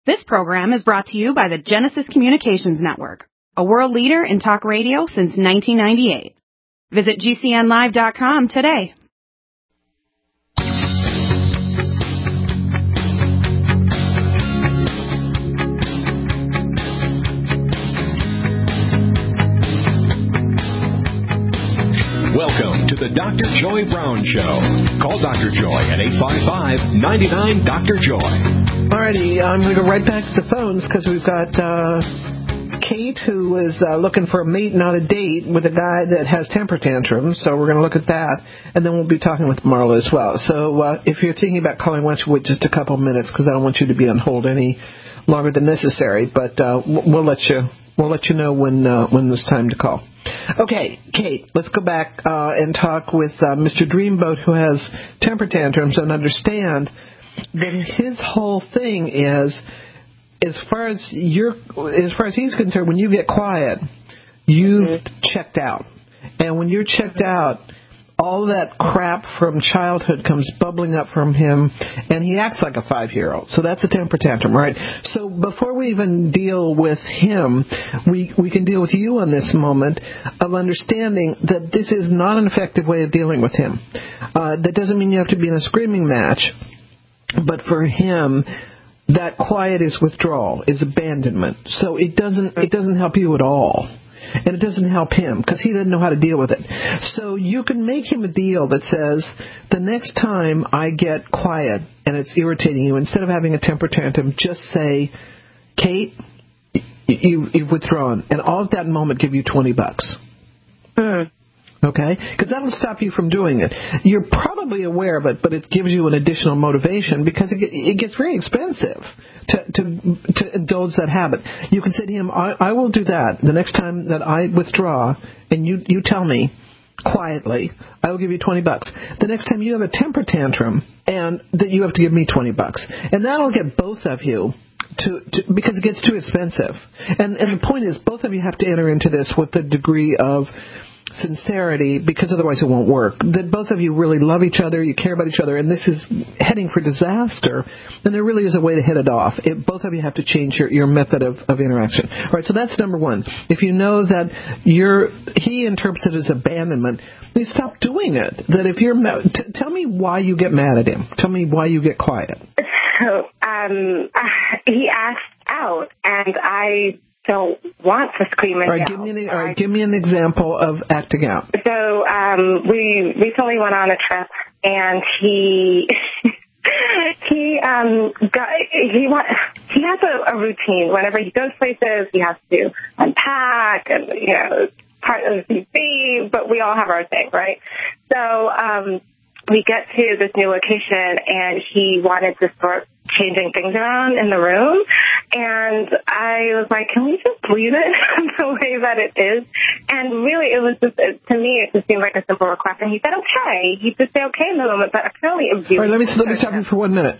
This program is brought to you by the Genesis Communications Network, a world leader in talk radio since 1998. Visit GCNlive.com today. Welcome to the Dr. Joy Brown Show. Call Dr. Joy at 855-99-DR-JOY. Alrighty, I'm going to go right back to the phones because we've got Kate, who is looking for a mate, not a date, with a guy that has temper tantrums. So we're going to look at that, and then we'll be talking with Marla as well. So if you're thinking about calling, why don't you wait just a couple of minutes, because I don't want you to be on hold any longer than necessary. But we'll let you know when it's time to call. Okay, Kate, let's go back and talk with Mr. Dreamboat, who has temper tantrums, and understand that his whole thing is, as far as he's concerned, when you get quiet, you've checked out. And when you're checked out, all that crap from childhood comes bubbling up from him, and he acts like a 5-year-old. So that's a temper tantrum, right? So before we even deal with him, we can deal with you on this moment of understanding that this is not an effective way of dealing with him. That doesn't mean you have to be in a screaming match, but for him, that quiet is withdrawal, is abandonment. So it doesn't help you at all. And it doesn't help him because he doesn't know how to deal with it. So you can make him a deal that says, the next time I get quiet and it's irritating you, instead of having a temper tantrum, just say, Kate, you've withdrawn. And all at that moment give you $20. Okay? Because that'll stop you from doing it. You're probably aware of it, but it gives you an additional motivation because it gets very expensive to indulge that habit. You can say to him, I will do that. The next time that I withdraw and you tell me quietly, I will give you $20. The next time you have a temper tantrum, and that you have to give me $20. And that'll get both of you because it gets too expensive. And the point is, both of you have to enter into this with a degree of sincerity, because otherwise it won't work. That both of you really love each other, you care about each other, and this is heading for disaster, then there really is a way to hit it off. Both of you have to change your method of interaction. All right, so that's number one. If you know that he interprets it as abandonment, then stop doing it. That if you're tell me why you get mad at him. Tell me why you get quiet. So he acts out, and I don't want to scream and yell. Give me an example of acting out. So we recently went on a trip, and he has a routine. Whenever he goes places, he has to unpack, and part of the TV, but we all have our thing, right? So we get to this new location, and he wanted to start changing things around in the room. And I was like, can we just leave it the way that it is? And really, it was just, to me, it just seemed like a simple request. And he said, okay. He just said, okay in the moment, but apparently it was really... All right, let me stop you for 1 minute.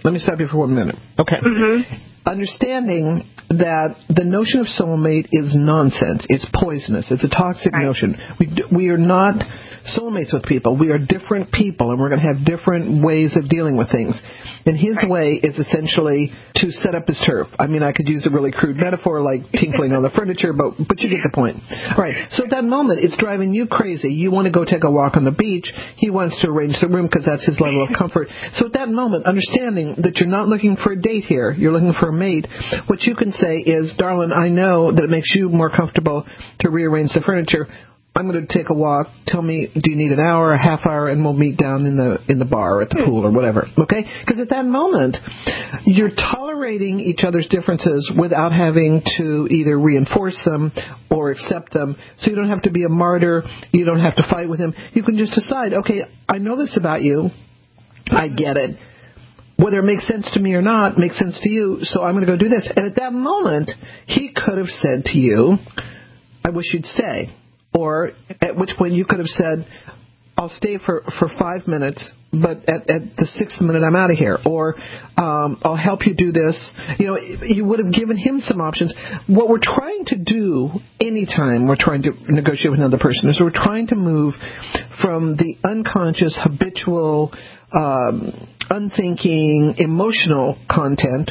Okay. Mm-hmm. Understanding that the notion of soulmate is nonsense. It's poisonous. It's a toxic notion. We are not soulmates with people. We are different people, and we're going to have different ways of dealing with things. And his way is essentially to set up his turf. I mean, I could use a really crude metaphor like tinkling on the furniture, but you get the point. All right. So at that moment, it's driving you crazy. You want to go take a walk on the beach. He wants to arrange the room because that's his level of comfort. So at that moment, understanding that you're not looking for a date here, you're looking for a mate, what you can say is, darling, I know that it makes you more comfortable to rearrange the furniture. I'm going to take a walk. Tell me, do you need an hour, a half hour, and we'll meet down in the bar or at the pool or whatever, okay? Because at that moment, you're tolerating each other's differences without having to either reinforce them or accept them. So you don't have to be a martyr. You don't have to fight with him. You can just decide, okay, I know this about you. I get it. Whether it makes sense to me or not makes sense to you, so I'm going to go do this. And at that moment, he could have said to you, I wish you'd stay. Or at which point you could have said, I'll stay for 5 minutes, but at the 6th minute I'm out of here. Or I'll help you do this. You would have given him some options. What we're trying to do anytime we're trying to negotiate with another person is we're trying to move from the unconscious, habitual, unthinking, emotional content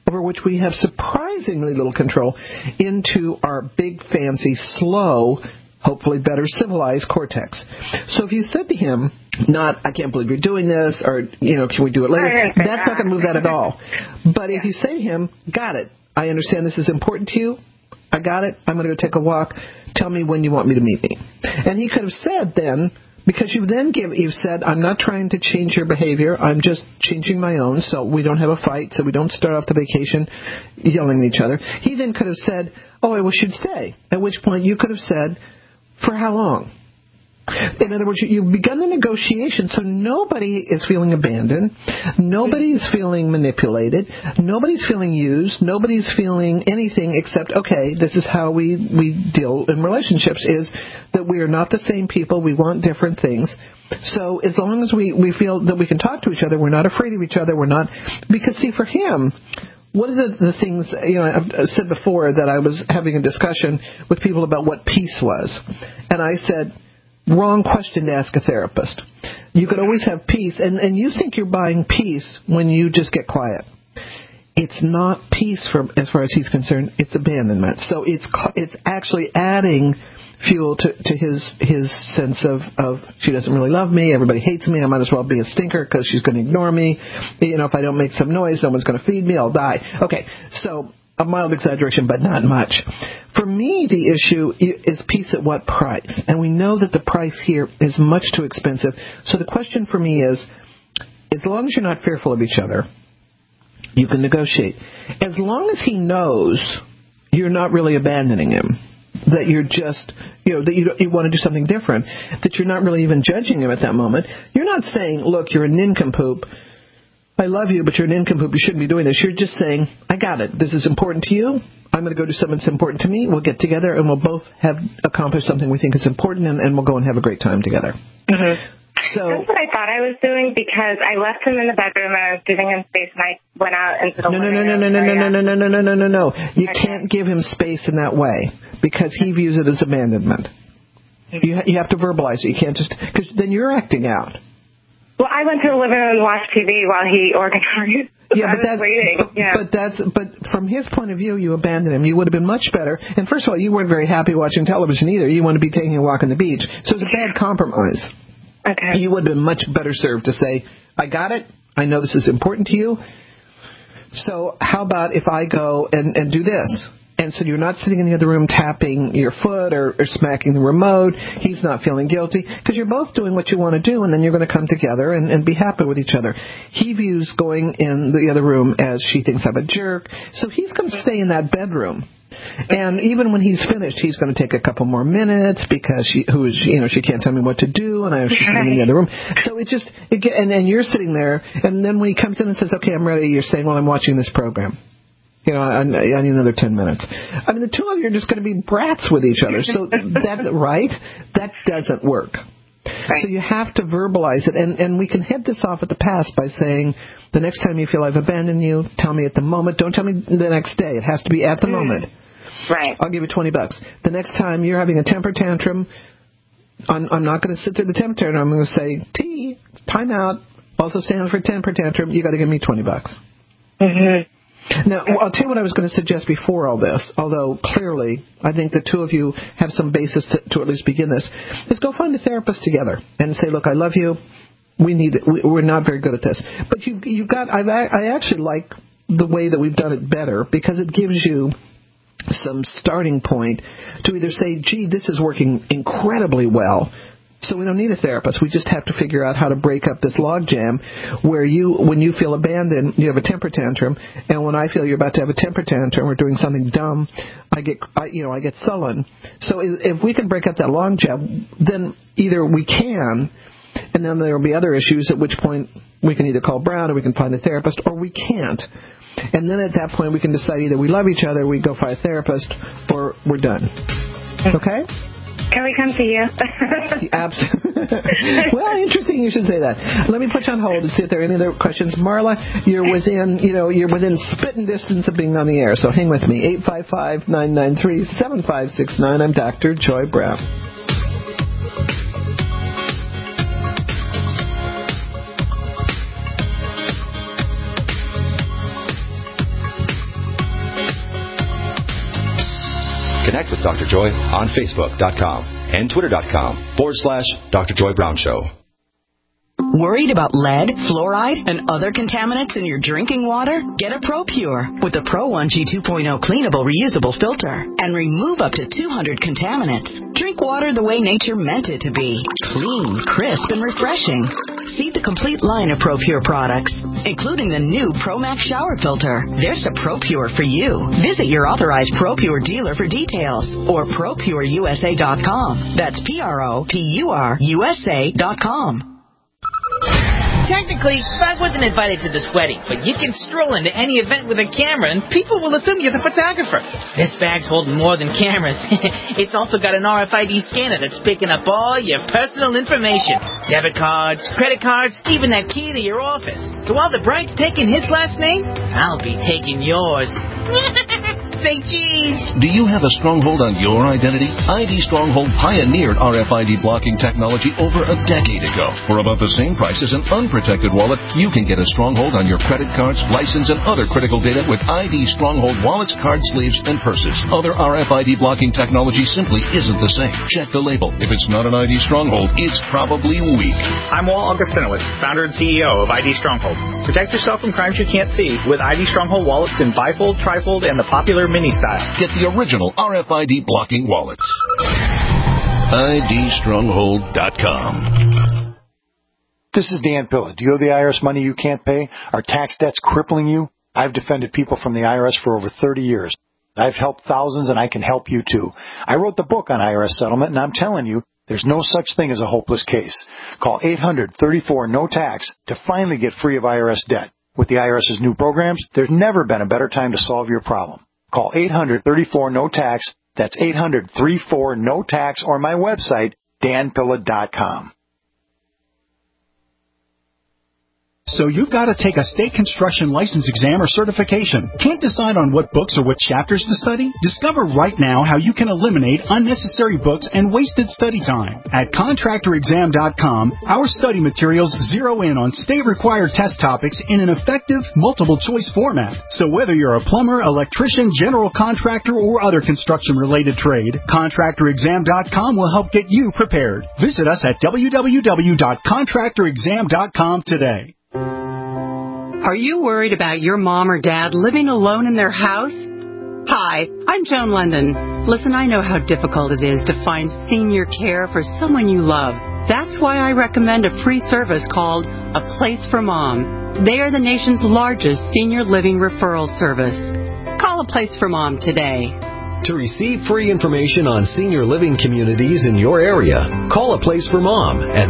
over which we have surprisingly little control, into our big, fancy, slow, hopefully better civilized cortex. So if you said to him, not, I can't believe you're doing this, or, can we do it later, that's not going to move that at all. But if you say to him, got it, I understand this is important to you, I got it, I'm going to go take a walk, tell me when you want me to meet me. And he could have said then, because you've said, I'm not trying to change your behavior, I'm just changing my own, so we don't have a fight, so we don't start off the vacation yelling at each other. He then could have said, oh, I should stay, at which point you could have said, for how long? In other words, you've begun the negotiation, so nobody is feeling abandoned, nobody's feeling manipulated, nobody's feeling used, nobody's feeling anything except, okay, this is how we deal in relationships, is that we are not the same people, we want different things. So as long as we feel that we can talk to each other, we're not afraid of each other, because see, for him, one of the things, I've said before that I was having a discussion with people about what peace was. And I said, wrong question to ask a therapist. You could always have peace, and you think you're buying peace when you just get quiet. It's not peace as far as he's concerned. It's abandonment. So it's actually adding fuel to his sense of she doesn't really love me, everybody hates me, I might as well be a stinker because she's going to ignore me. If I don't make some noise, no one's going to feed me, I'll die. Okay, so a mild exaggeration, but not much. For me, the issue is peace at what price? And we know that the price here is much too expensive. So the question for me is, as long as you're not fearful of each other, you can negotiate. As long as he knows you're not really abandoning him, that you're just, that you want to do something different, that you're not really even judging him at that moment. You're not saying, look, you're a nincompoop, I love you, but you're a nincompoop, you shouldn't be doing this. You're just saying, I got it. This is important to you. I'm going to go do something that's important to me. We'll get together and we'll both have accomplished something we think is important, and we'll go and have a great time together. Mm-hmm. So that's what I thought I was doing, because I left him in the bedroom and I was giving him space, and I went out into the living room. No. You can't give him space in that way, because he views it as abandonment. You have to verbalize it. You can't just, because then you're acting out. Well, I went to the living room and watched TV while he organized. Yeah, but from his point of view, you abandoned him. You would have been much better. And first of all, you weren't very happy watching television either. You want to be taking a walk on the beach. So it's a bad compromise. Okay. You would have been much better served to say, I got it. I know this is important to you. So how about if I go and do this? And so you're not sitting in the other room tapping your foot or smacking the remote. He's not feeling guilty, because you're both doing what you want to do, and then you're going to come together and be happy with each other. He views going in the other room as she thinks I'm a jerk, so he's going to stay in that bedroom. And even when he's finished, he's going to take a couple more minutes because she can't tell me what to do, and I know she's sitting in the other room. So and you're sitting there, and then when he comes in and says, okay, I'm ready, you're saying, well, I'm watching this program. I need another 10 minutes. I mean, the two of you are just going to be brats with each other. So that doesn't work. Right. So you have to verbalize it, and we can head this off at the pass by saying, the next time you feel I've abandoned you, tell me at the moment. Don't tell me the next day. It has to be at the moment. Right. I'll give you $20. The next time you're having a temper tantrum, I'm not going to sit through the temper tantrum. I'm going to say, T, time out. Also stands for temper tantrum. You got to give me $20. Mm-hmm. Now, I'll tell you what I was going to suggest before all this, although clearly I think the two of you have some basis to at least begin this, is go find a therapist together and say, look, I love you. We need it. We're not very good at this. But you've got, I actually like the way that we've done it better, because it gives you some starting point to either say, gee, this is working incredibly well, so we don't need a therapist. We just have to figure out how to break up this logjam where when you feel abandoned, you have a temper tantrum, and when I feel you're about to have a temper tantrum or doing something dumb, I get sullen. So if we can break up that logjam, then either we can, and then there will be other issues, at which point we can either call Brown or we can find a therapist, or we can't. And then at that point we can decide either we love each other, we go find a therapist, or we're done. Okay? Can we come to you? Absolutely. Well, interesting you should say that. Let me put you on hold and see if there are any other questions. Marla, you're within spitting distance of being on the air, so hang with me. 855-993-7569. I'm Dr. Joy Brown. Connect with Dr. Joy on Facebook.com and Twitter.com/Dr. Joy Brown Show. Worried about lead, fluoride, and other contaminants in your drinking water? Get a ProPure with the Pro1G 2.0 cleanable reusable filter and remove up to 200 contaminants. Drink water the way nature meant it to be. Clean, crisp, and refreshing. See the complete line of ProPure products, including the new ProMax shower filter. There's a ProPure for you. Visit your authorized ProPure dealer for details or ProPureUSA.com. That's ProPureUSA.com. Technically, I wasn't invited to this wedding, but you can stroll into any event with a camera and people will assume you're the photographer. This bag's holding more than cameras. It's also got an RFID scanner that's picking up all your personal information. Debit cards, credit cards, even that key to your office. So while the bride's taking his last name, I'll be taking yours. Say cheese! Do you have a stronghold on your identity? ID Stronghold pioneered RFID blocking technology over a decade ago. For about the same price as an unprotected wallet, you can get a stronghold on your credit cards, license, and other critical data with ID Stronghold wallets, card sleeves, and purses. Other RFID blocking technology simply isn't the same. Check the label. If it's not an ID Stronghold, it's probably weak. I'm Walt Augustinowicz, founder and CEO of ID Stronghold. Protect yourself from crimes you can't see with ID Stronghold wallets in bifold, trifold, and the popular mini style. Get the original RFID blocking wallets. IDstronghold.com. This is Dan Pilla. Do you owe the IRS money you can't pay? Are tax debts crippling you? I've defended people from the IRS for over 30 years. I've helped thousands, and I can help you too. I wrote the book on IRS settlement, and I'm telling you, there's no such thing as a hopeless case. Call 800-34-NO-TAX to finally get free of IRS debt. With the IRS's new programs, there's never been a better time to solve your problem. Call 800-34-NO-TAX. That's 800-34-NO-TAX, or my website, danpilla.com. So you've got to take a state construction license exam or certification. Can't decide on what books or what chapters to study? Discover right now how you can eliminate unnecessary books and wasted study time. At contractorexam.com, our study materials zero in on state-required test topics in an effective, multiple-choice format. So whether you're a plumber, electrician, general contractor, or other construction-related trade, contractorexam.com will help get you prepared. Visit us at www.contractorexam.com today. Are you worried about your mom or dad living alone in their house? Hi, I'm Joan London. Listen, I know how difficult it is to find senior care for someone you love. That's why I recommend a free service called A Place for Mom. They are the nation's largest senior living referral service. Call A Place for Mom today. To receive free information on senior living communities in your area, call A Place for Mom at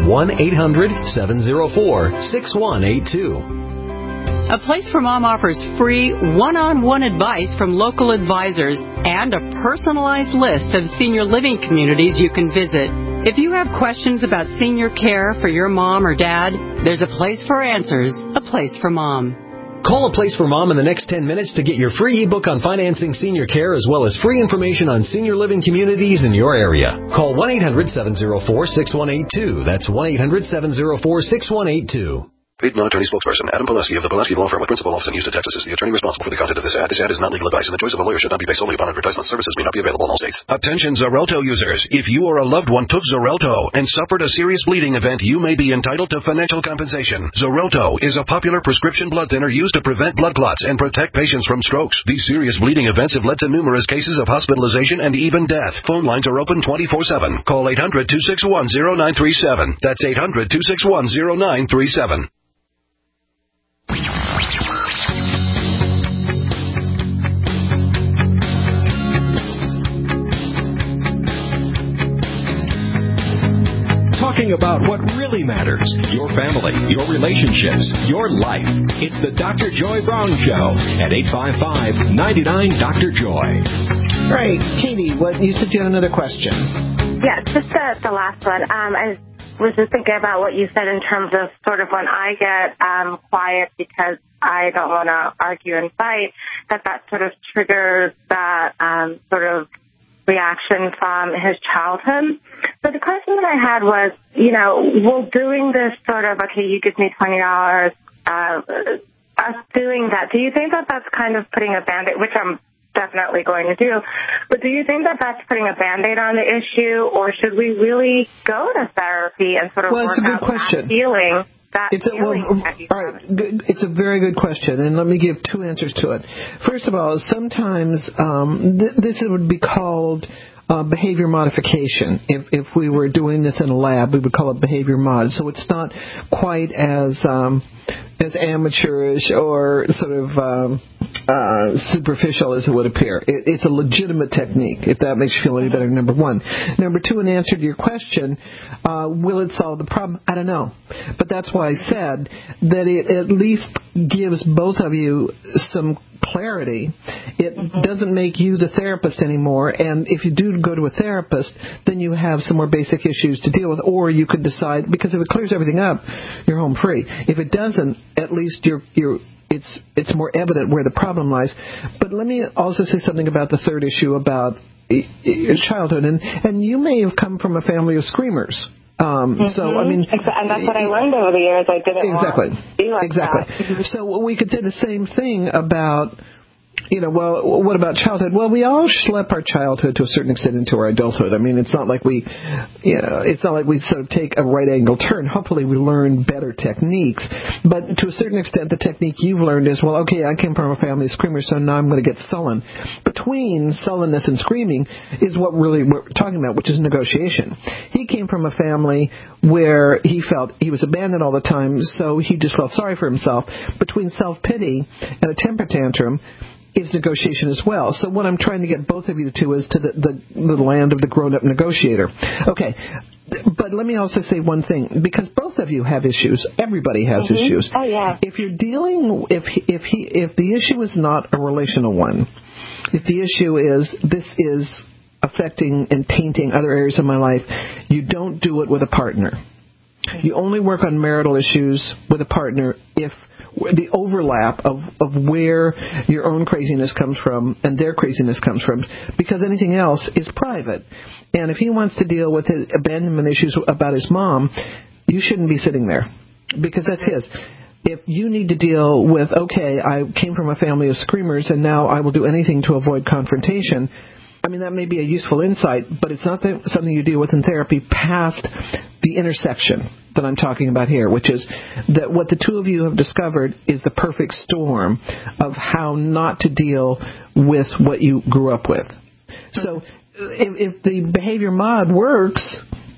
1-800-704-6182. A Place for Mom offers free one-on-one advice from local advisors and a personalized list of senior living communities you can visit. If you have questions about senior care for your mom or dad, there's a place for answers, A Place for Mom. Call A Place for Mom in the next 10 minutes to get your free ebook on financing senior care as well as free information on senior living communities in your area. Call 1-800-704-6182. That's 1-800-704-6182. Paid non-attorney spokesperson Adam Pileski of the Pileski Law Firm with principal office in Houston, Texas is the attorney responsible for the content of this ad. This ad is not legal advice, and the choice of a lawyer should not be based solely upon advertisement. Services may not be available in all states. Attention Xarelto users. If you or a loved one took Xarelto and suffered a serious bleeding event, you may be entitled to financial compensation. Xarelto is a popular prescription blood thinner used to prevent blood clots and protect patients from strokes. These serious bleeding events have led to numerous cases of hospitalization and even death. Phone lines are open 24/7. Call 800-261-0937. That's 800-261-0937. Talking about what really matters, your family, your relationships, your life. It's the Dr. Joy Brown Show at 855-99-DR-JOY. Right. Katie, you said you had another question. Yeah, just the last one. I was just thinking about what you said in terms of sort of when I get quiet because I don't want to argue and fight, that sort of triggers that sort of reaction from his childhood. So the question that I had was, will doing this sort of, okay, you give me $20, us doing that, do you think that that's kind of putting a Band-Aid, which I'm definitely going to do. But do you think that that's putting a Band-Aid on the issue, or should we really go to therapy and sort of work out that feeling? It's a very good question, and let me give two answers to it. First of all, sometimes this would be called behavior modification. If we were doing this in a lab, we would call it behavior mod. So it's not quite as amateurish or sort of superficial as it would appear. It's a legitimate technique, if that makes you feel any better, number one. Number two, in answer to your question, will it solve the problem? I don't know. But that's why I said that it at least gives both of you some clarity. It doesn't make you the therapist anymore, and if you do go to a therapist, then you have some more basic issues to deal with, or you could decide, because if it clears everything up, you're home free. If it doesn't, at least it's more evident where the problem lies. But let me also say something about the third issue about childhood, and you may have come from a family of screamers. So, I mean, and that's what I learned over the years. I didn't want to be like that. So we could say the same thing about, well, what about childhood? Well, we all schlep our childhood to a certain extent into our adulthood. I mean, it's not like we sort of take a right angle turn. Hopefully we learn better techniques. But to a certain extent, the technique you've learned is, well, okay, I came from a family of screamers, so now I'm going to get sullen. Between sullenness and screaming is what really we're talking about, which is negotiation. He came from a family where he felt he was abandoned all the time, so he just felt sorry for himself. Between self-pity and a temper tantrum is negotiation as well. So what I'm trying to get both of you to is to the land of the grown-up negotiator. Okay, but let me also say one thing, because both of you have issues. Everybody has issues. Oh, yeah. If you're dealing, if the issue is not a relational one, if the issue is this is affecting and tainting other areas of my life, you don't do it with a partner. You only work on marital issues with a partner if the overlap of where your own craziness comes from and their craziness comes from, because anything else is private. And if he wants to deal with his abandonment issues about his mom, you shouldn't be sitting there, because that's his. If you need to deal with, okay, I came from a family of screamers and now I will do anything to avoid confrontation, I mean, that may be a useful insight, but it's not something you deal with in therapy past the intersection that I'm talking about here, which is that what the two of you have discovered is the perfect storm of how not to deal with what you grew up with. So if the behavior mod works,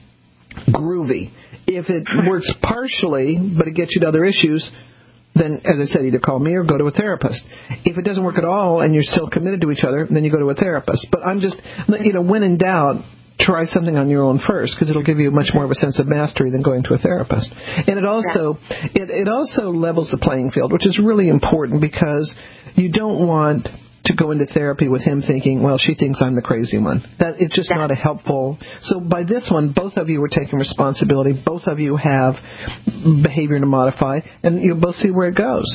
groovy. If it works partially, but it gets you to other issues, then, as I said, either call me or go to a therapist. If it doesn't work at all and you're still committed to each other, then you go to a therapist. But I'm just, when in doubt, try something on your own first, because it'll give you much more of a sense of mastery than going to a therapist. And it also it also levels the playing field, which is really important, because you don't want to go into therapy with him thinking, well, she thinks I'm the crazy one. That it's just not a helpful. So by this one, both of you are taking responsibility. Both of you have behavior to modify, and you'll both see where it goes.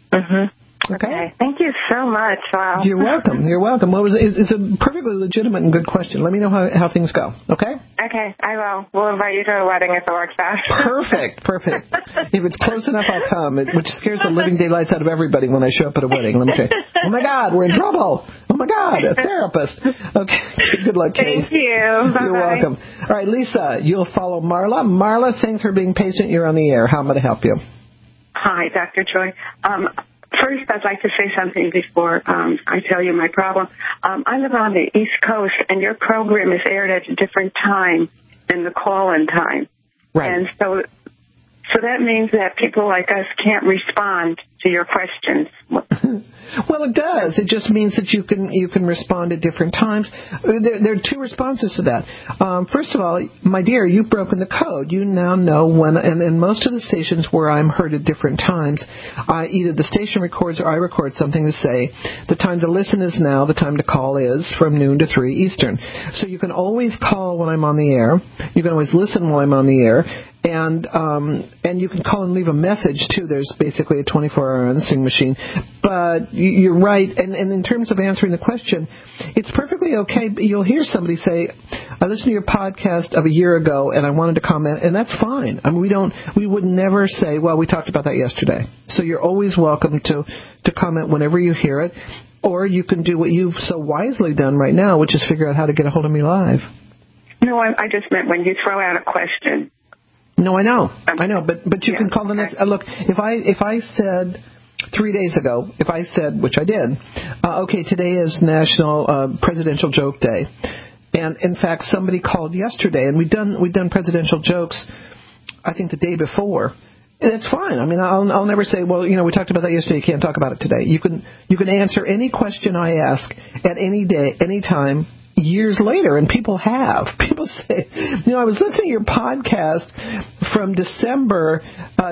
Okay. Thank you so much. Wow. You're welcome. You're welcome. It's a perfectly legitimate and good question. Let me know how things go. Okay? Okay, I will. We'll invite you to a wedding if it works out. Perfect. If it's close enough, I'll come, which scares the living daylights out of everybody when I show up at a wedding. Let me tell you. Oh, my God, we're in trouble. Oh, my God, a therapist. Okay, good luck, Kate. Thank you. Bye-bye. You're welcome. All right, Lisa, you'll follow Marla. Marla, thanks for being patient. You're on the air. How am I to help you? Hi, Dr. Joy. First, I'd like to say something before I tell you my problem. I live on the East Coast, and your program is aired at a different time than the call-in time. Right. And so that means that people like us can't respond to your questions. Well, it does. It just means that you can respond at different times. There are two responses to that. First of all, my dear, you've broken the code. You now know when, and in most of the stations where I'm heard at different times, either the station records or I record something to say, the time to listen is now, the time to call is from noon to 3 Eastern. So you can always call when I'm on the air. You can always listen while I'm on the air. And you can call and leave a message, too. There's basically a 24-hour answering machine. But you're right. And in terms of answering the question, it's perfectly okay. You'll hear somebody say, I listened to your podcast of a year ago, and I wanted to comment, and that's fine. I mean, we would never say, well, we talked about that yesterday. So you're always welcome to comment whenever you hear it. Or you can do what you've so wisely done right now, which is figure out how to get a hold of me live. No, I just meant when you throw out a question. No, I know, but you can call the next. Look, if I said 3 days ago, if I said, which I did, okay, today is National Presidential Joke Day, and in fact, somebody called yesterday, and we'd done presidential jokes, I think the day before. It's fine. I mean, I'll never say, well, we talked about that yesterday. You can't talk about it today. You can answer any question I ask at any day, any time, years later, and people have. People say, I was listening to your podcast from December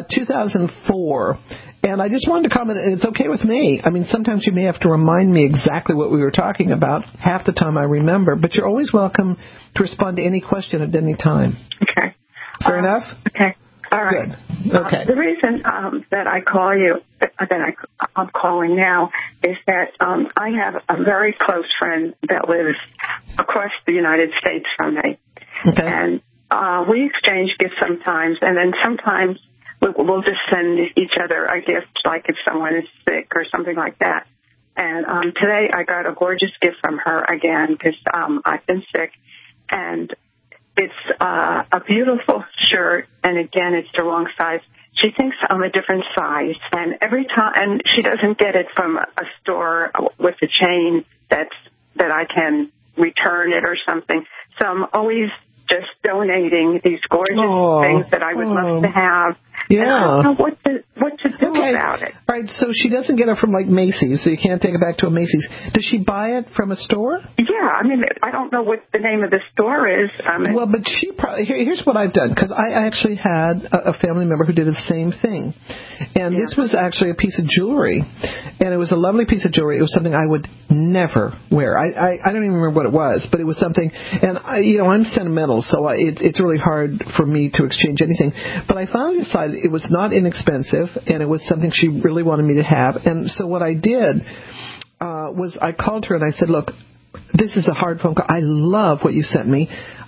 2004, and I just wanted to comment, and it's okay with me. I mean, sometimes you may have to remind me exactly what we were talking about. Half the time I remember, but you're always welcome to respond to any question at any time. Okay. Fair enough? Okay. All right. Good. Okay. The reason that I call you, I'm calling now, is that I have a very close friend that lives across the United States from me. Okay. And we exchange gifts sometimes, and then sometimes we'll just send each other a gift, like if someone is sick or something like that. And today I got a gorgeous gift from her again because I've been sick, and it's a beautiful shirt, and again, it's the wrong size. She thinks I'm a different size, and every time, and she doesn't get it from a store with a chain that I can return it or something. So I'm always just donating these gorgeous things that I would love to have. Yeah. And I don't know what to do about it. All right, so she doesn't get it from, like, Macy's, so you can't take it back to a Macy's. Does she buy it from a store? Yeah, I mean, I don't know what the name of the store is. Well, but she probably... Here's what I've done, because I actually had a family member who did the same thing. And this was actually a piece of jewelry, and it was a lovely piece of jewelry. It was something I would never wear. I don't even remember what it was, but it was something... And, I'm sentimental, so it's really hard for me to exchange anything. But I finally decided it was not inexpensive, and it was something she really wanted me to have. And so what I did was I called her and I said, look, this is a hard phone call. I love what you sent me.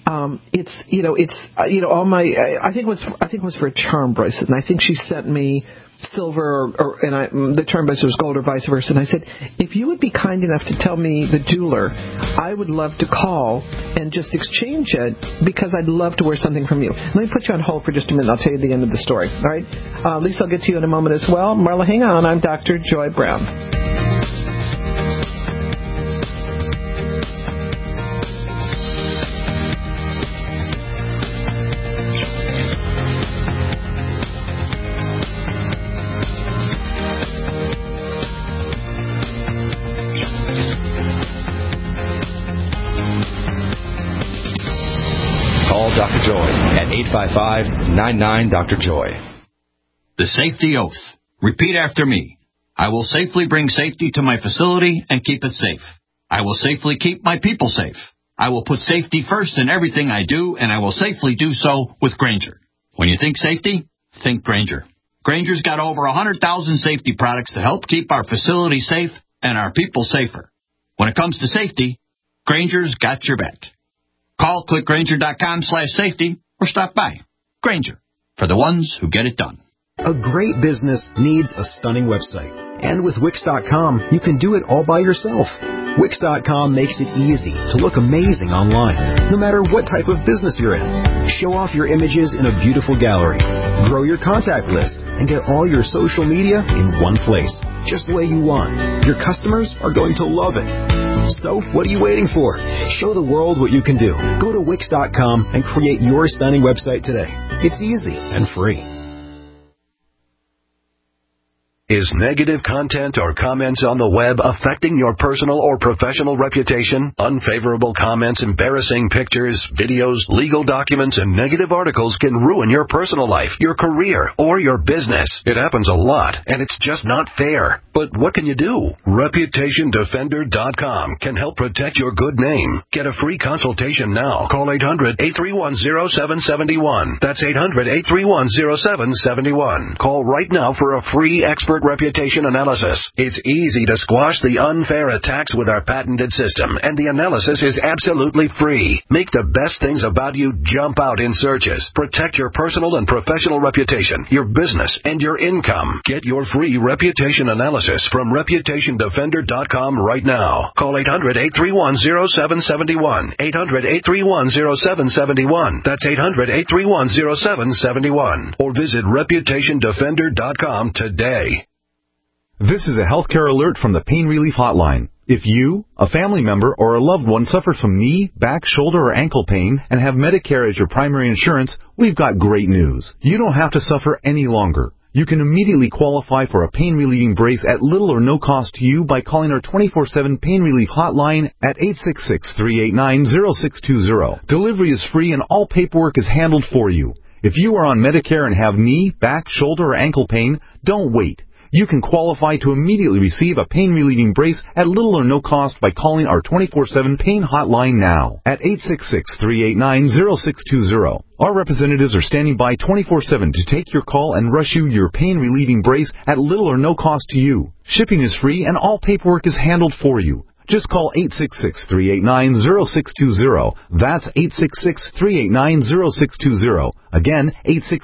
It's all my, I think it was for a charm bracelet, and I think she sent me silver and the charm bracelet was gold or vice versa. And I said, if you would be kind enough to tell me the jeweler, I would love to call and just exchange it because I'd love to wear something from you. Let me put you on hold for just a minute. I'll tell you the end of the story. All right? Lisa, I'll get to you in a moment as well. Marla, hang on. I'm Dr. Joy Brown. Dr. Joy at 855-99-Dr. Joy. The safety oath. Repeat after me. I will safely bring safety to my facility and keep it safe. I will safely keep my people safe. I will put safety first in everything I do, and I will safely do so with Grainger. When you think safety, think Grainger. Grainger's got over 100,000 safety products to help keep our facility safe and our people safer. When it comes to safety, Grainger's got your back. Call clickgrainger.com/safety or stop by. Grainger, for the ones who get it done. A great business needs a stunning website. And with Wix.com, you can do it all by yourself. Wix.com makes it easy to look amazing online, no matter what type of business you're in. Show off your images in a beautiful gallery. Grow your contact list and get all your social media in one place, just the way you want. Your customers are going to love it. So, what are you waiting for? Show the world what you can do. Go to Wix.com and create your stunning website today. It's easy and free. Is negative content or comments on the web affecting your personal or professional reputation? Unfavorable comments, embarrassing pictures, videos, legal documents, and negative articles can ruin your personal life, your career, or your business. It happens a lot, and it's just not fair. But what can you do? ReputationDefender.com can help protect your good name. Get a free consultation now. Call 800-831-0771. That's 800-831-0771. Call right now for a free expert expert reputation analysis. It's easy to squash the unfair attacks with our patented system, and the analysis is absolutely free. Make the best things about you jump out in searches. Protect your personal and professional reputation, your business, and your income. Get your free reputation analysis from ReputationDefender.com right now. Call 800-831-0771. 800-831-0771. That's 800-831-0771. Or visit ReputationDefender.com today. This is a healthcare alert from the Pain Relief Hotline. If you, a family member, or a loved one suffers from knee, back, shoulder, or ankle pain and have Medicare as your primary insurance, we've got great news. You don't have to suffer any longer. You can immediately qualify for a pain-relieving brace at little or no cost to you by calling our 24/7 Pain Relief Hotline at 866-389-0620. Delivery is free and all paperwork is handled for you. If you are on Medicare and have knee, back, shoulder, or ankle pain, don't wait. You can qualify to immediately receive a pain-relieving brace at little or no cost by calling our 24/7 Pain Hotline now at 866-389-0620. Our representatives are standing by 24/7 to take your call and rush you your pain-relieving brace at little or no cost to you. Shipping is free and all paperwork is handled for you. Just call 866-389-0620. That's 866-389-0620. Again,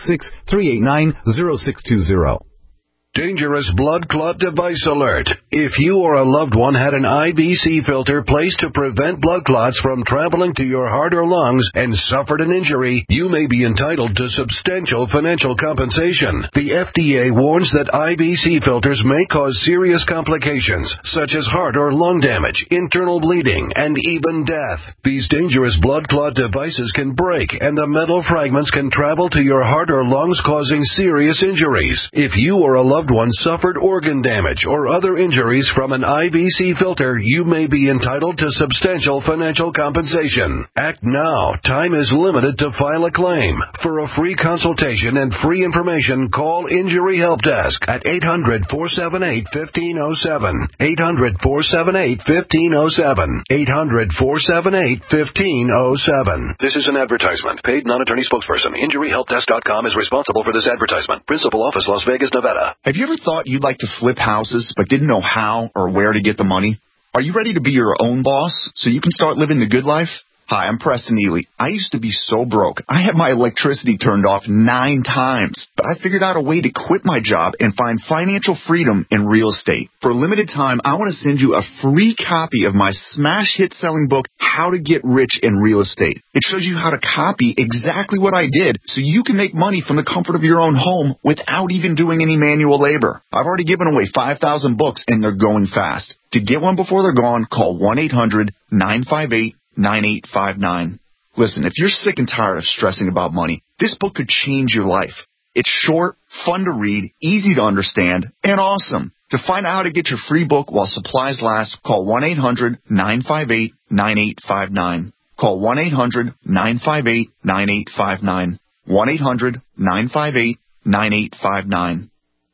866-389-0620. Dangerous blood clot device alert. If you or a loved one had an IVC filter placed to prevent blood clots from traveling to your heart or lungs and suffered an injury, you may be entitled to substantial financial compensation. The FDA warns that IVC filters may cause serious complications, such as heart or lung damage, internal bleeding, and even death. These dangerous blood clot devices can break, and the metal fragments can travel to your heart or lungs, causing serious injuries. If you or a loved one suffered organ damage or other injuries from an IVC filter, you may be entitled to substantial financial compensation. Act now. Time is limited to file a claim. For a free consultation and free information, call Injury Help Desk at 800-478-1507. 800-478-1507. 800-478-1507. This is an advertisement. Paid non-attorney spokesperson. InjuryHelpDesk.com is responsible for this advertisement. Principal office, Las Vegas, Nevada. Have you ever thought you'd like to flip houses but didn't know how or where to get the money? Are you ready to be your own boss so you can start living the good life? Hi, I'm Preston Ely. I used to be so broke. I had my electricity turned off 9 times, but I figured out a way to quit my job and find financial freedom in real estate. For a limited time, I want to send you a free copy of my smash hit selling book, How to Get Rich in Real Estate. It shows you how to copy exactly what I did so you can make money from the comfort of your own home without even doing any manual labor. I've already given away 5,000 books and they're going fast. To get one before they're gone, call 1-800-958-9859. Listen, if you're sick and tired of stressing about money, this book could change your life. It's short, fun to read, easy to understand, and awesome. To find out how to get your free book while supplies last, call 1-800-958-9859. Call 1-800-958-9859. 1-800-958-9859.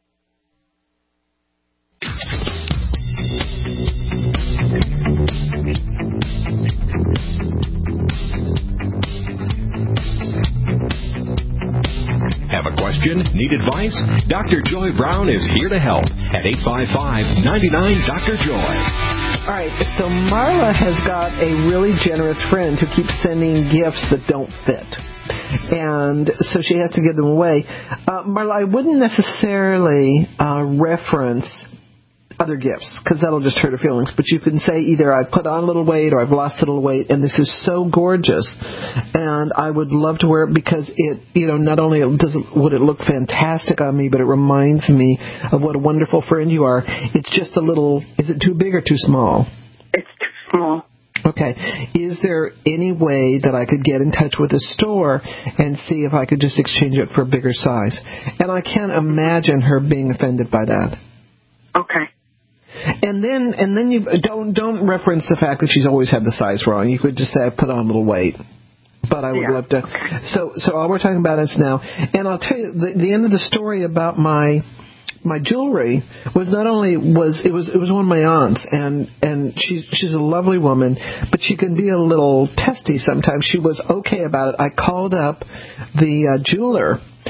Have a question? Need advice? Dr. Joy Brown is here to help at 855-99-DR-JOY. All right, so Marla has got a really generous friend who keeps sending gifts that don't fit. And so she has to give them away. Marla, I wouldn't necessarily reference other gifts, because that'll just hurt her feelings. But you can say either I've put on a little weight or I've lost a little weight, and this is so gorgeous, and I would love to wear it because it, not only would it look fantastic on me, but it reminds me of what a wonderful friend you are. It's just a little, is it too big or too small? It's too small. Okay. Is there any way that I could get in touch with a store and see if I could just exchange it for a bigger size? And I can't imagine her being offended by that. Okay. And then you don't reference the fact that she's always had the size wrong. You could just say I put on a little weight. But I would love to. Okay. So all we're talking about is now. And I'll tell you the end of the story about my jewelry was not only was it was one of my aunts, and she's a lovely woman, but she can be a little testy sometimes. She was okay about it. I called up the jeweler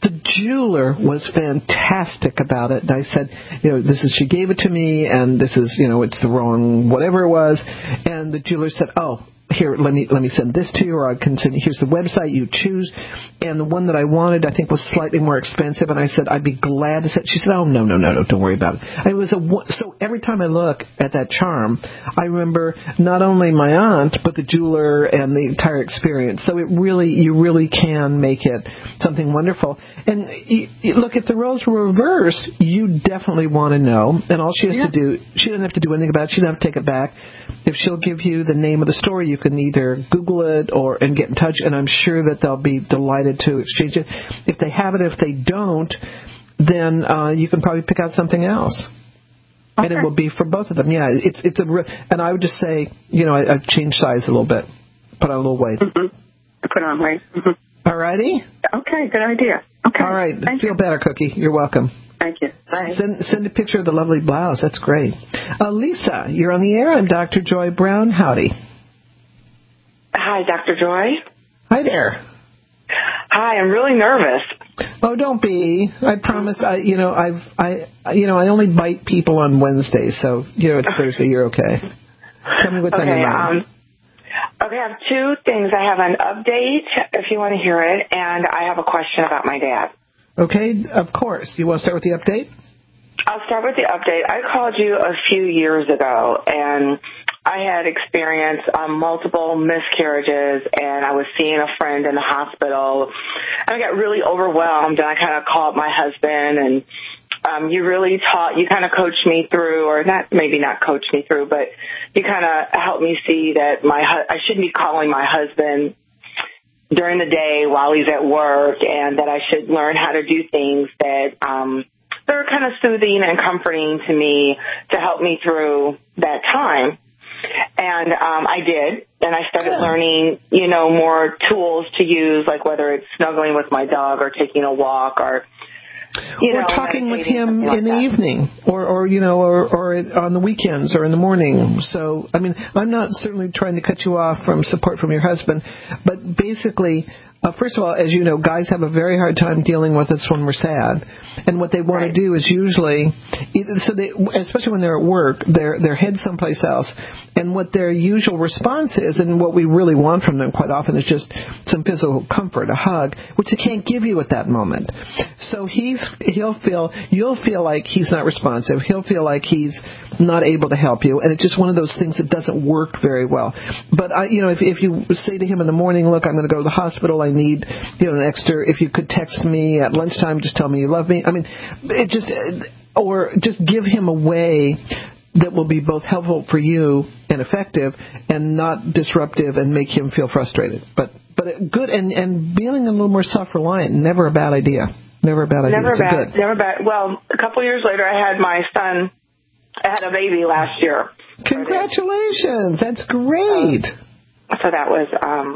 The jeweler was fantastic about it. And I said, she gave it to me, and this is, it's the wrong whatever it was. And the jeweler said, oh, here, let me send this to you, or I can send you, here's the website, you choose. And the one that I wanted, I think, was slightly more expensive. And I said, I'd be glad to send. She said, oh, no, don't worry about it. So every time I look at that charm, I remember not only my aunt, but the jeweler and the entire experience. So you really can make it something wonderful. And look, if the roles were reversed, you definitely want to know. And all she has to do, she doesn't have to do anything about it. She doesn't have to take it back. If she'll give you the name of the store, you can either Google it and get in touch, and I'm sure that they'll be delighted to exchange it. If they have it, if they don't, then you can probably pick out something else. Okay. And it will be for both of them. Yeah, and I would just say, I've changed size a little bit, put on a little weight. Mm-hmm. Put on weight. Mm-hmm. All righty. Okay, good idea. Okay. All right, feel better, Cookie. You're welcome. Thank you. Bye. Send a picture of the lovely blouse. That's great. Lisa, you're on the air. I'm Dr. Joy Brown. Howdy. Hi, Dr. Joy. Hi there. Hi, I'm really nervous. Oh, don't be. I promise. I only bite people on Wednesdays, so it's Thursday. You're okay. Tell me what's on your mind. Okay, I have two things. I have an update, if you want to hear it, and I have a question about my dad. Okay, of course. You want to start with the update? I'll start with the update. I called you a few years ago, and I had experienced multiple miscarriages, and I was seeing a friend in the hospital. I got really overwhelmed, and I kind of called my husband, and you kind of coached me through, or maybe not coached me through, but you kind of helped me see that I shouldn't be calling my husband during the day while he's at work, and that I should learn how to do things that are kind of soothing and comforting to me to help me through that time. And I did, and I started learning, more tools to use, like whether it's snuggling with my dog or taking a walk or talking with him in the evening or on the weekends or in the morning. So, I'm not certainly trying to cut you off from support from your husband, but basically, first of all, as you know, guys have a very hard time dealing with us when we're sad. And what they want to do is usually, especially when they're at work, they're head someplace else. And what their usual response is, and what we really want from them quite often, is just some physical comfort, a hug, which they can't give you at that moment. So you'll feel like he's not responsive. He'll feel like he's not able to help you. And it's just one of those things that doesn't work very well. But, if you say to him in the morning, look, I'm going to go to the hospital, I need, an extra, if you could text me at lunchtime, just tell me you love me. Or just give him a way that will be both helpful for you and effective and not disruptive and make him feel frustrated. But good, and being a little more self-reliant, never a bad idea. Never a bad idea. Never bad. Well, a couple years later, I had my son. I had a baby last year. Congratulations! That's great. So that was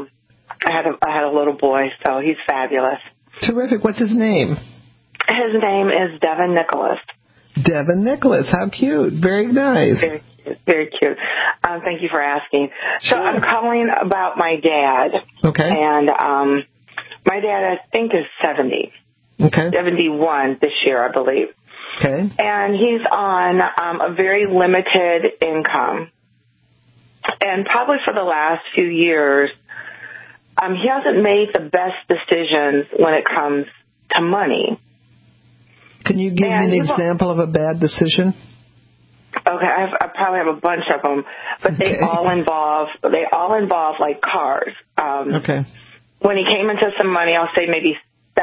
I had a little boy, so he's fabulous. Terrific. What's his name? His name is Devin Nicholas. Devin Nicholas. How cute. Very nice. Very cute. Very cute. Thank you for asking. Sure. So I'm calling about my dad. Okay. And my dad, I think, is 70. Okay. 71 this year, I believe. Okay. And he's on a very limited income. And probably for the last few years, he hasn't made the best decisions when it comes to money. Can you give me an example of a bad decision? Okay, I probably have a bunch of them, but they all involve like cars. Okay. When he came into some money, I'll say maybe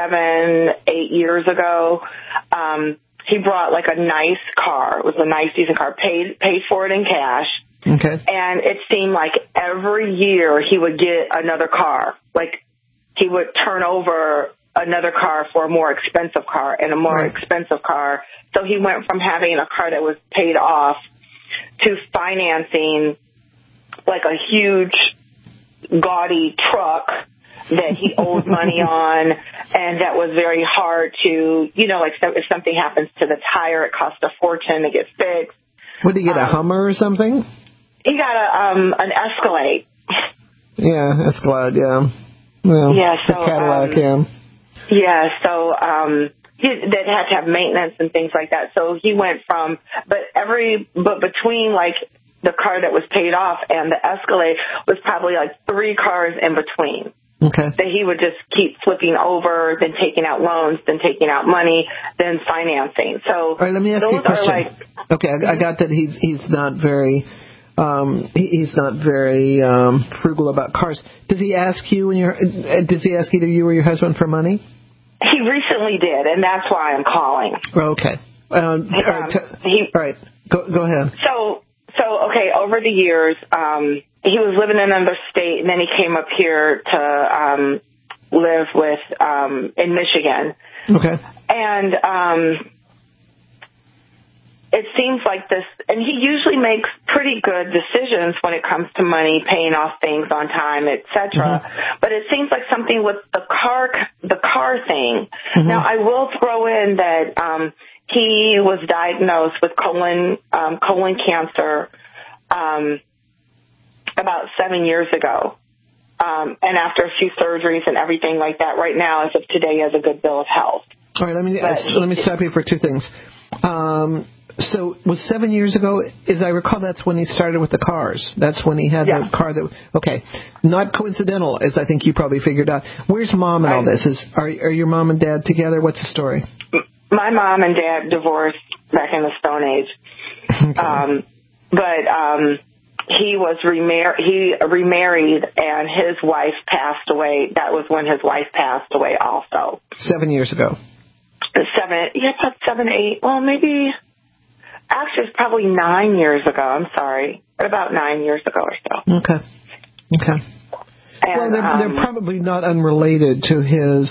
7-8 years ago, he brought like a nice car. It was a nice, decent car. Paid for it in cash. Okay. And it seemed like every year he would get another car. Like he would turn over another car for a more expensive car and a more expensive car. So he went from having a car that was paid off to financing like a huge gaudy truck that he owed money on, and that was very hard to, like if something happens to the tire, it costs a fortune to get fixed. What did he get, a Hummer or something? He got an Escalade. Yeah, Escalade, yeah. Well, yeah, so a Cadillac, yeah. Yeah, so that had to have maintenance and things like that. So he went from, but between like the car that was paid off and the Escalade was probably like 3 cars in between. Okay. That he would just keep flipping over, then taking out loans, then taking out money, then financing. So all right, let me ask you a question. Okay, I got that he's not very frugal about cars. Does he ask you does he ask either you or your husband for money? He recently did, and that's why I'm calling. Okay. All right. Go ahead. So okay, over the years, he was living in another state, and then he came up here to live with in Michigan. Okay. And it seems like this, and he usually makes pretty good decisions when it comes to money, paying off things on time, etc. Mm-hmm. But it seems like something with the car thing. Mm-hmm. Now, I will throw in that he was diagnosed with colon cancer about 7 years ago. And after a few surgeries and everything like that, right now, as of today, he has a good bill of health. All right, let me stop you for 2 things. So it was 7 years ago, as I recall, that's when he started with the cars. That's when he had the car that, okay. Not coincidental, as I think you probably figured out. Where's Mom in all this? Are your mom and dad together? What's the story? My mom and dad divorced back in the Stone Age. Okay. But he was remarried, and his wife passed away. That was when his wife passed away also. 7 years ago. 7, 8, well, maybe... Actually, it's probably 9 years ago. I'm sorry. About 9 years ago or so. Okay. And, well, they're probably not unrelated to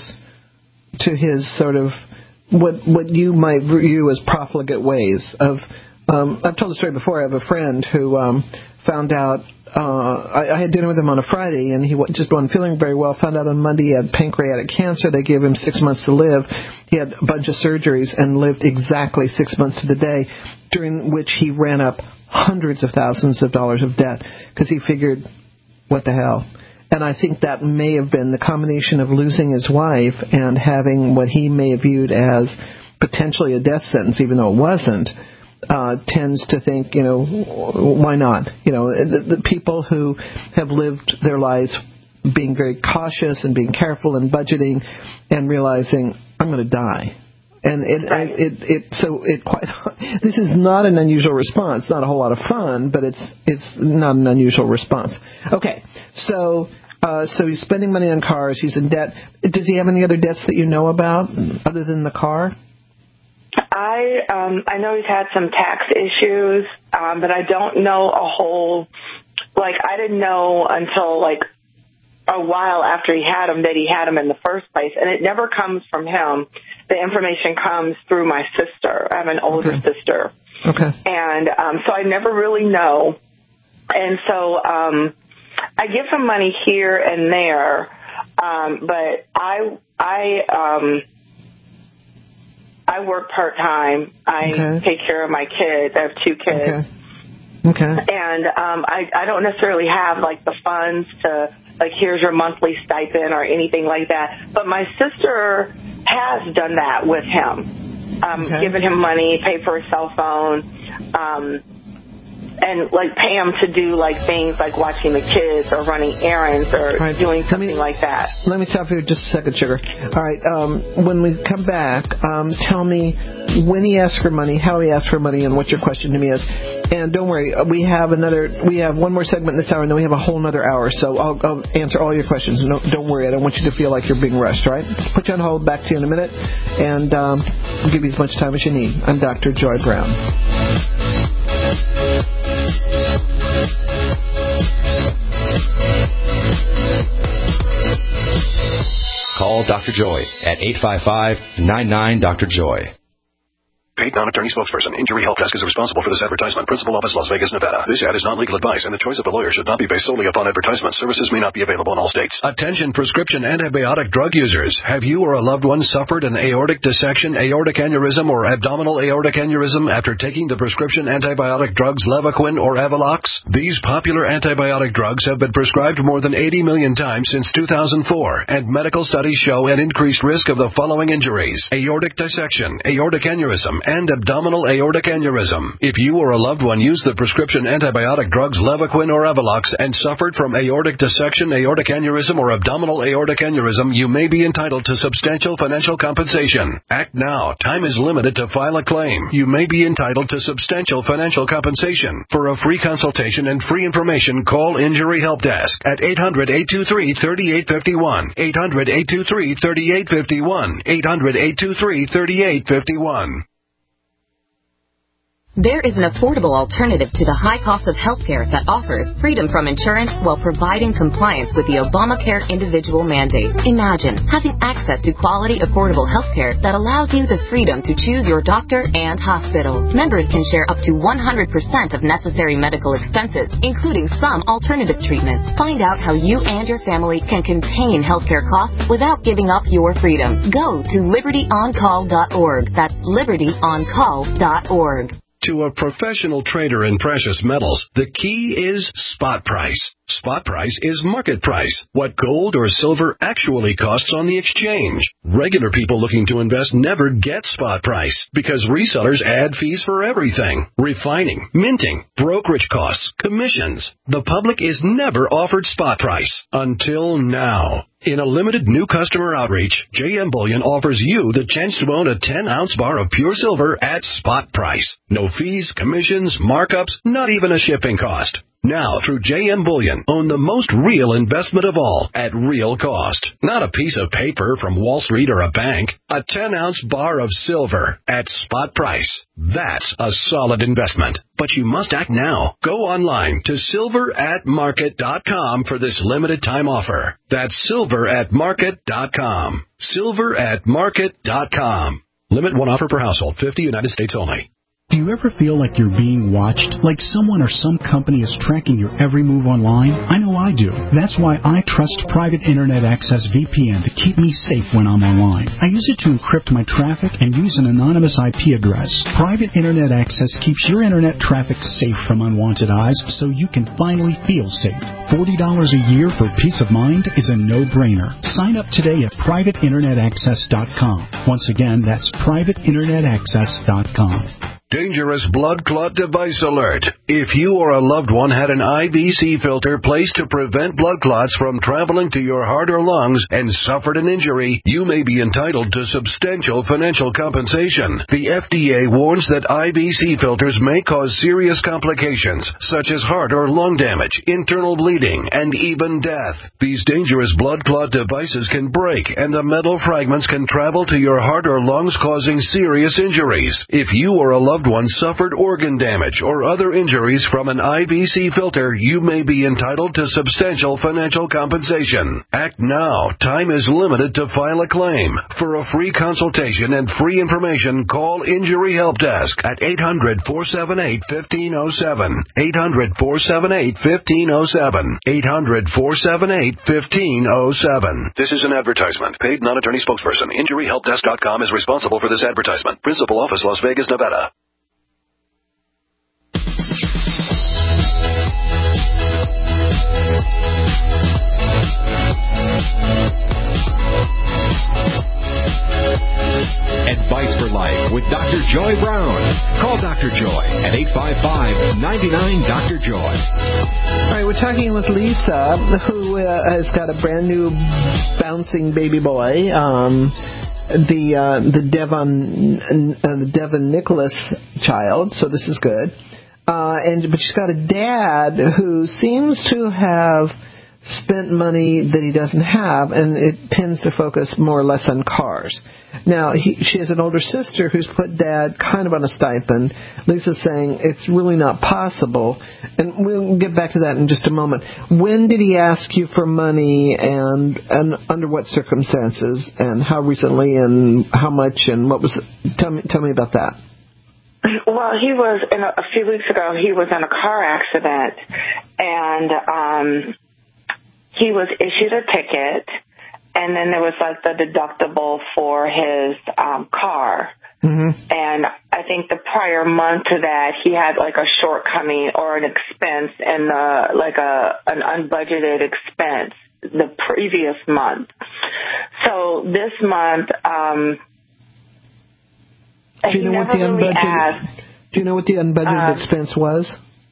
his sort of what you might view as profligate ways of. I've told the story before. I have a friend who found out. I had dinner with him on a Friday, and he just wasn't feeling very well. Found out on Monday he had pancreatic cancer. They gave him 6 months to live. He had a bunch of surgeries and lived exactly 6 months to the day, during which he ran up hundreds of thousands of dollars of debt because he figured, what the hell? And I think that may have been the combination of losing his wife and having what he may have viewed as potentially a death sentence, even though it wasn't. Tends to think, why not? The people who have lived their lives being very cautious and being careful and budgeting and realizing, I'm going to die. And this is not an unusual response. Not a whole lot of fun, but it's not an unusual response. Okay, so he's spending money on cars. He's in debt. Does he have any other debts that you know about other than the car? I know he's had some tax issues, but I don't know a whole, I didn't know until, a while after he had them that he had them in the first place, and it never comes from him. The information comes through my sister. I have an older sister. Okay. And so I never really know. And so I give him money here and there, but I work part-time. I take care of my kids. I have 2 kids. Okay. And I don't necessarily have, the funds to, here's your monthly stipend or anything like that. But my sister has done that with him, given him money, paid for his cell phone, and pay him to do things like watching the kids or running errands or doing something like that. Let me stop here just a second, Sugar. All right, when we come back, tell me when he asked for money, how he asked for money, and what your question to me is. And don't worry, we have one more segment this hour, and then we have a whole other hour. So I'll answer all your questions. No, don't worry, I don't want you to feel like you're being rushed. All right, put you on hold. Back to you in a minute, and I'll give you as much time as you need. I'm Dr. Joy Brown. Call Dr. Joy at 855-99-DR-JOY. Paid non-attorney spokesperson. Injury Help Desk is responsible for this advertisement. Principal office, Las Vegas, Nevada. This ad is not legal advice, and the choice of a lawyer should not be based solely upon advertisement. Services may not be available in all states. Attention prescription antibiotic drug users. Have you or a loved one suffered an aortic dissection, aortic aneurysm, or abdominal aortic aneurysm after taking the prescription antibiotic drugs Levaquin or Avelox? These popular antibiotic drugs have been prescribed more than 80 million times since 2004, and medical studies show an increased risk of the following injuries: aortic dissection, aortic aneurysm, and abdominal aortic aneurysm. If you or a loved one used the prescription antibiotic drugs Levaquin or Avelox and suffered from aortic dissection, aortic aneurysm, or abdominal aortic aneurysm, you may be entitled to substantial financial compensation. Act now. Time is limited to file a claim. You may be entitled to substantial financial compensation. For a free consultation and free information, call Injury Help Desk at 800-823-3851, 800-823-3851, 800-823-3851. There is an affordable alternative to the high cost of healthcare that offers freedom from insurance while providing compliance with the Obamacare individual mandate. Imagine having access to quality, affordable healthcare that allows you the freedom to choose your doctor and hospital. Members can share up to 100% of necessary medical expenses, including some alternative treatments. Find out how you and your family can contain healthcare costs without giving up your freedom. Go to libertyoncall.org. That's libertyoncall.org. To a professional trader in precious metals, the key is spot price. Spot price is market price, what gold or silver actually costs on the exchange. Regular people looking to invest never get spot price because resellers add fees for everything: refining, minting, brokerage costs, commissions. The public is never offered spot price until now. In a limited new customer outreach, JM Bullion offers you the chance to own a 10-ounce bar of pure silver at spot price. No fees, commissions, markups, not even a shipping cost. Now, through JM Bullion, own the most real investment of all at real cost. Not a piece of paper from Wall Street or a bank. A 10-ounce bar of silver at spot price. That's a solid investment. But you must act now. Go online to silveratmarket.com for this limited time offer. That's silveratmarket.com. Silveratmarket.com. Limit one offer per household. 50 United States only. Do you ever feel like you're being watched? Like someone or some company is tracking your every move online? I know I do. That's why I trust Private Internet Access VPN to keep me safe when I'm online. I use it to encrypt my traffic and use an anonymous IP address. Private Internet Access keeps your internet traffic safe from unwanted eyes so you can finally feel safe. $40 a year for peace of mind is a no-brainer. Sign up today at privateinternetaccess.com. Once again, that's privateinternetaccess.com. Dangerous blood clot device alert. If you or a loved one had an IVC filter placed to prevent blood clots from traveling to your heart or lungs and suffered an injury, you may be entitled to substantial financial compensation. The FDA warns that IVC filters may cause serious complications, such as heart or lung damage, internal bleeding, and even death. These dangerous blood clot devices can break, and the metal fragments can travel to your heart or lungs, causing serious injuries. If you or a loved one suffered organ damage or other injuries from an IVC filter, you may be entitled to substantial financial compensation. Act now. Time is limited to file a claim. For a free consultation and free information, call Injury Help Desk at 800-478-1507. 800-478-1507. 800-478-1507. This is an advertisement. Paid non-attorney spokesperson. InjuryHelpDesk.com is responsible for this advertisement. Principal office, Las Vegas, Nevada. Advice for Life with Dr. Joy Brown. Call Dr. Joy at 855-99-DR-JOY. All right, we're talking with Lisa, who has got a brand new bouncing baby boy. The Devon Nicholas child, so this is good. But she's got a dad who seems to have spent money that he doesn't have, and it tends to focus more or less on cars. Now, she has an older sister who's put Dad kind of on a stipend. Lisa's saying it's really not possible, and we'll get back to that in just a moment. When did he ask you for money, and under what circumstances, and how recently, and how much, and what was it? Tell me about that. Well, he was a few weeks ago. He was in a car accident, and he was issued a ticket, and then there was like the deductible for his car. Mm-hmm. And I think the prior month to that, he had like a shortcoming or an expense in an unbudgeted expense the previous month. So this month, do you know what the unbudgeted? Do you know what the unbudgeted expense was?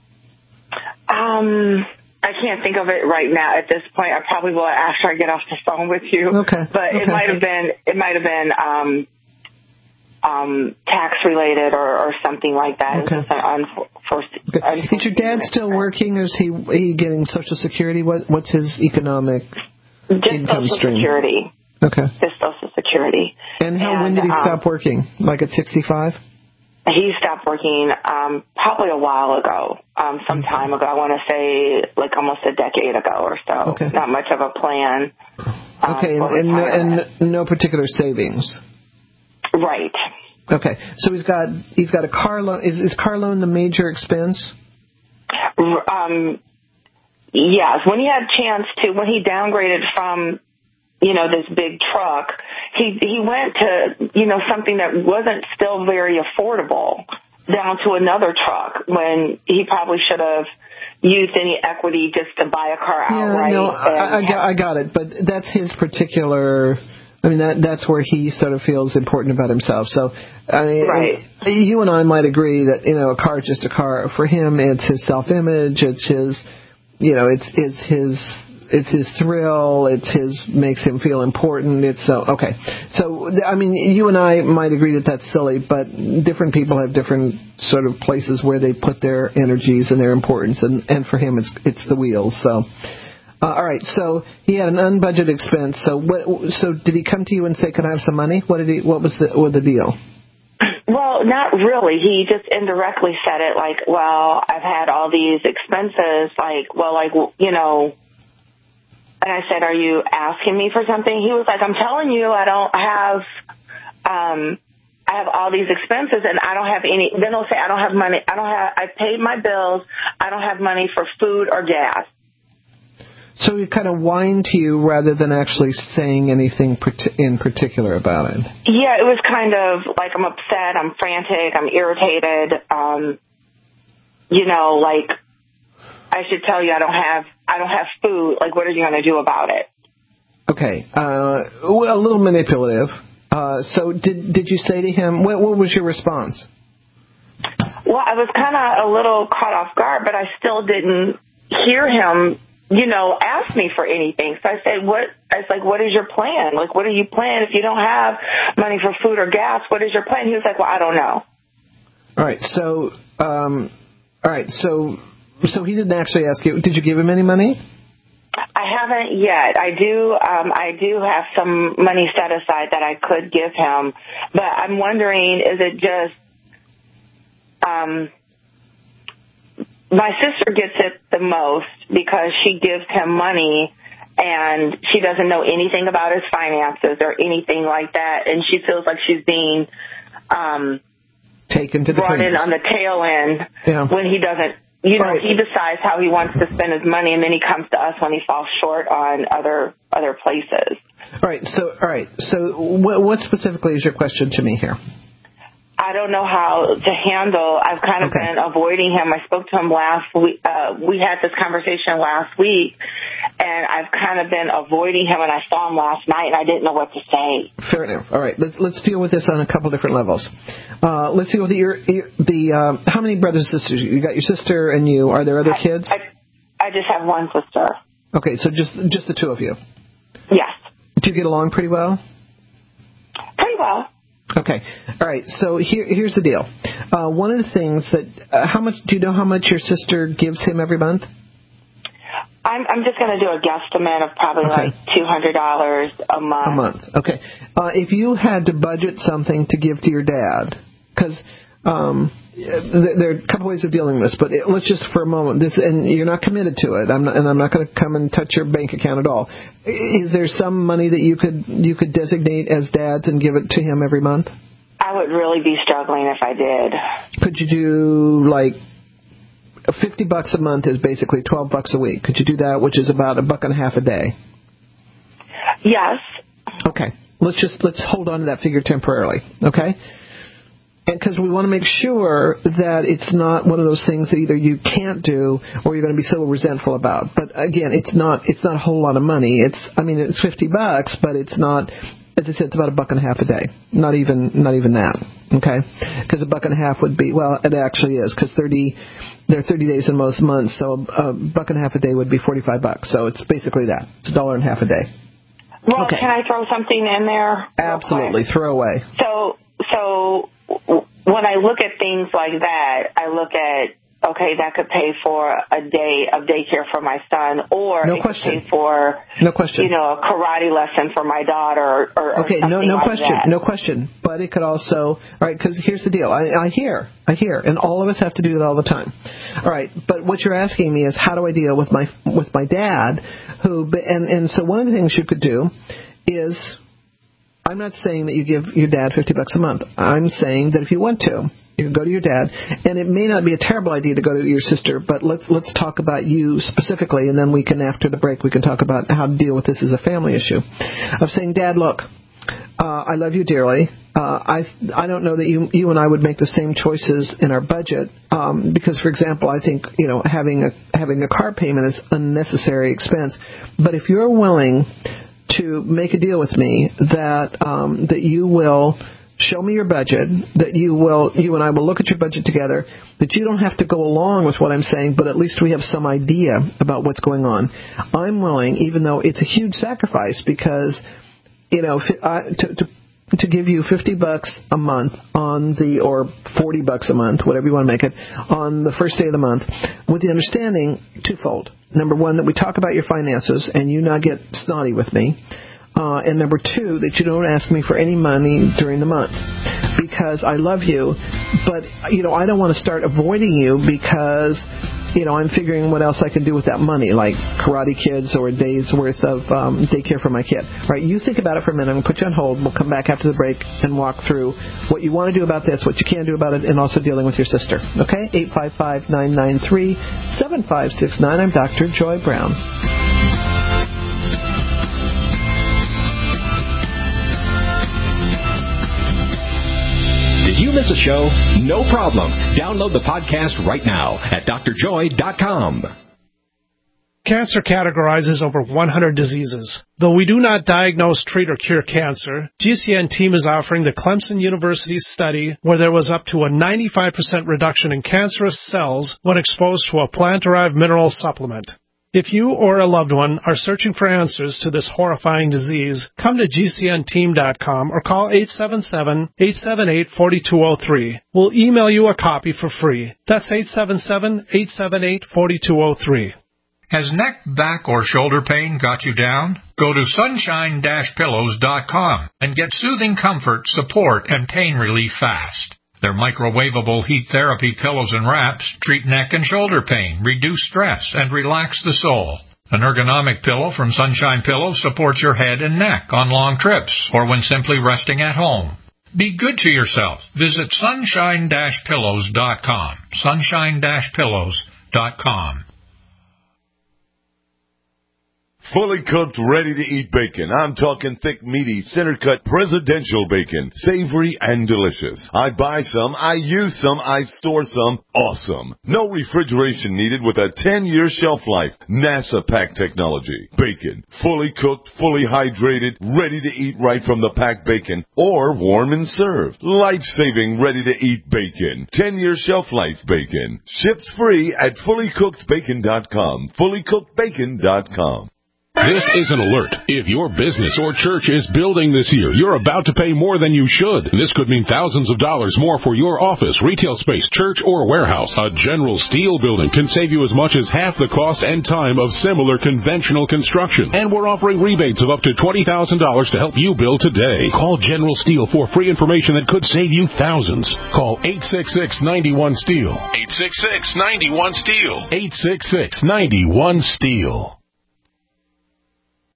I can't think of it right now at this point. I probably will after I get off the phone with you. Okay. But it might have been tax related or something like that. Okay. It's just an Is your dad still working, or is he getting Social Security? What's his economic income stream? Social Security. Okay. Just Social Security. And when did he stop working? Like at 65? He stopped working probably a while ago, some time ago. I want to say like almost a decade ago or so. Okay. Not much of a plan. Okay, and no particular savings. Right. Okay, so he's got a car loan. Is car loan the major expense? Yes. When he had a chance to, when he downgraded from, this big truck, he went to, something that wasn't still very affordable, down to another truck when he probably should have used any equity just to buy a car outright. Yeah, no, I got it, but that's his particular. I mean, that's where he sort of feels important about himself. So, I mean, right. You and I might agree that, a car is just a car. For him, it's his self-image. It's his, it's his thrill. Makes him feel important. Okay. So, I mean, you and I might agree that that's silly, but different people have different sort of places where they put their energies and their importance. And for him, it's the wheels. So. All right, so he had an unbudgeted expense. So did he come to you and say, "Can I have some money?" What was the deal? Well, not really. He just indirectly said it, like, "Well, I've had all these expenses, And I said, "Are you asking me for something?" He was like, "I'm telling you, I don't have." I have all these expenses and I don't have any. Then he'll say, "I don't have money. I paid my bills. I don't have money for food or gas." So he kind of whined to you rather than actually saying anything in particular about it. Yeah, it was kind of like, I'm upset, I'm frantic, I'm irritated. Like I should tell you I don't have food. Like, what are you going to do about it? Okay, a little manipulative. So did you say to him, what was your response? Well, I was kind of a little caught off guard, but I still didn't hear him ask me for anything. So I said, what is your plan? Like, what do you plan if you don't have money for food or gas? What is your plan? He was like, well, I don't know. All right. So he didn't actually ask you. Did you give him any money? I haven't yet. I do have some money set aside that I could give him, but I'm wondering, is it just, my sister gets it the most because she gives him money and she doesn't know anything about his finances or anything like that. And she feels like she's being taken to the brought in on the tail end when he doesn't, he decides how he wants to spend his money and then he comes to us when he falls short on other places. All right. So what specifically is your question to me here? I don't know how to handle. I've kind of been avoiding him. I spoke to him last week. We had this conversation last week, and I've kind of been avoiding him. And I saw him last night, and I didn't know what to say. Fair enough. All right, let's deal with this on a couple different levels. Let's deal with how many brothers and sisters? You got your sister and you. Are there other kids? I just have one sister. Okay, so just the two of you. Yes. Do you get along pretty well? Pretty well. Okay. All right. So here's the deal. One of the things that do you know how much your sister gives him every month? I'm just going to do a guesstimate of probably like $200 a month. A month. Okay. If you had to budget something to give to your dad, because there are a couple ways of dealing with this, but let's just for a moment, and you're not committed to it. I'm not going to come and touch your bank account at all. Is there some money that you could designate as dad's and give it to him every month? I would really be struggling if I did. Could you do like $50 a month is basically $12 a week? Could you do that, which is about $1.50 a day? Yes. Okay. Let's hold on to that figure temporarily. Okay. And because we want to make sure that it's not one of those things that either you can't do or you're going to be so resentful about. But again, it's not a whole lot of money. It's $50, but it's not. As I said, it's about $1.50 a day. Not even that. Okay, because $1.50 would be, well, it actually is, because there are 30 days in most months, so $1.50 a day would be $45. So it's basically that. It's $1.50 a day. Well, okay. Can I throw something in there? Absolutely, throw away. So when I look at things like that, I look at, okay, that could pay for a day of daycare for my son, or it could pay for, a karate lesson for my daughter, or okay, something like that. No question. But it could also, all right, because here's the deal. I hear, and all of us have to do that all the time. All right, but what you're asking me is, how do I deal with my dad, and so one of the things you could do is, I'm not saying that you give your dad $50 a month. I'm saying that if you want to, you can go to your dad, and it may not be a terrible idea to go to your sister, but let's talk about you specifically, and then we can, after the break, we can talk about how to deal with this as a family issue. Of saying, Dad, look, I love you dearly. I don't know that you and I would make the same choices in our budget, because, for example, I think having a car payment is unnecessary expense. But if you're willing to make a deal with me that you will show me your budget, that you and I will look at your budget together, that you don't have to go along with what I'm saying, but at least we have some idea about what's going on. I'm willing, even though it's a huge sacrifice, because, to give you $50 a month or $40 a month, whatever you want to make it, on the first day of the month, with the understanding twofold. Number one, that we talk about your finances and you not get snotty with me. And number two, that you don't ask me for any money during the month, because I love you, but, I don't want to start avoiding you because, I'm figuring what else I can do with that money, like Karate Kids or a day's worth of daycare for my kid. All right, you think about it for a minute. I'm going to put you on hold. We'll come back after the break and walk through what you want to do about this, what you can do about it, and also dealing with your sister. Okay? 855-993-7569. I'm Dr. Joy Brown. Did you miss a show? No problem. Download the podcast right now at drjoy.com. Cancer categorizes over 100 diseases. Though we do not diagnose, treat, or cure cancer, GCN team is offering the Clemson University study where there was up to a 95% reduction in cancerous cells when exposed to a plant-derived mineral supplement. If you or a loved one are searching for answers to this horrifying disease, come to GCNteam.com or call 877-878-4203. We'll email you a copy for free. That's 877-878-4203. Has neck, back, or shoulder pain got you down? Go to sunshine-pillows.com and get soothing comfort, support, and pain relief fast. Their microwavable heat therapy pillows and wraps treat neck and shoulder pain, reduce stress, and relax the soul. An ergonomic pillow from Sunshine Pillows supports your head and neck on long trips or when simply resting at home. Be good to yourself. Visit sunshine-pillows.com. Sunshine-pillows.com. Fully cooked, ready-to-eat bacon. I'm talking thick, meaty, center-cut presidential bacon. Savory and delicious. I buy some, I use some, I store some. Awesome. No refrigeration needed with a 10-year shelf life. NASA pack technology. Bacon. Fully cooked, fully hydrated, ready to eat right from the packed bacon. Or warm and served. Life-saving, ready-to-eat bacon. 10-year shelf life bacon. Ships free at fullycookedbacon.com. Fullycookedbacon.com. This is an alert. If your business or church is building this year, you're about to pay more than you should. This could mean thousands of dollars more for your office, retail space, church, or warehouse. A General Steel building can save you as much as half the cost and time of similar conventional construction. And we're offering rebates of up to $20,000 to help you build today. Call General Steel for free information that could save you thousands. Call 866-91-STEEL. 866-91-STEEL. 866-91-STEEL.